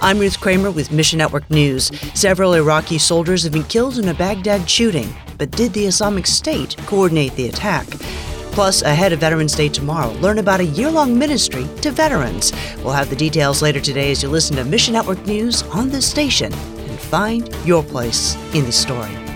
I'm Ruth Kramer with Mission Network News. Several Iraqi soldiers have been killed in a Baghdad shooting, but did the Islamic State coordinate the attack? Plus, ahead of Veterans Day tomorrow, learn about a year-long ministry to veterans. We'll have the details later today as you listen to Mission Network News on this station and find your place in the story.